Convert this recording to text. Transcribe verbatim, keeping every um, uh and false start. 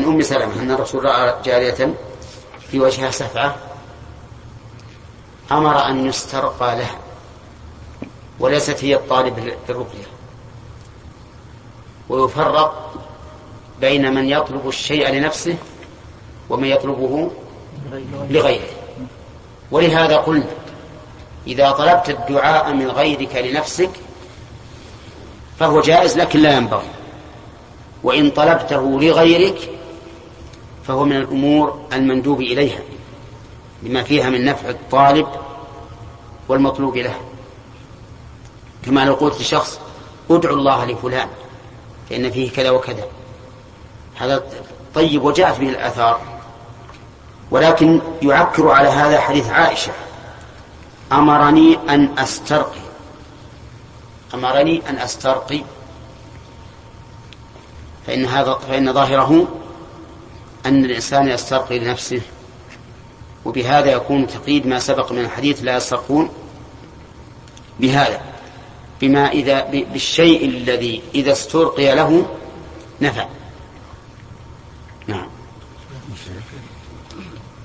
عن أم سلمة أن الرسول رأى جارية في وجهها سفعة أمر أن يسترقى له، وليست هي الطالب بالرقية. ويفرق بين من يطلب الشيء لنفسه ومن يطلبه لغيره. ولهذا قلنا إذا طلبت الدعاء من غيرك لنفسك فهو جائز لكن لا ينبغي، وإن طلبته لغيرك فهو من الأمور المندوب إليها بما فيها من نفع الطالب والمطلوب له. كما لو قلت لشخص ادعو الله لفلان فإن فيه كذا وكذا، هذا طيب وجاءت به الآثار. ولكن يعكر على هذا حديث عائشة أمرني أن أسترقي أمرني أن أسترقي فإن, هذا فإن ظاهره أن الإنسان يسترقي لنفسه، وبهذا يكون تقييد ما سبق من الحديث لا يسترقون بهذا بما إذا بالشيء الذي إذا استرقي له نفع. نعم.